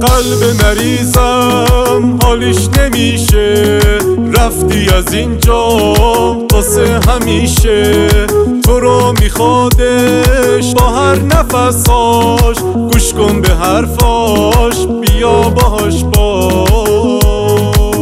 قلب مریضم حالیش نمیشه، رفتی از اینجا واسه همیشه. تو رو میخوادش با هر نفساش، گوش کن به حرفاش، بیا باهاش باش.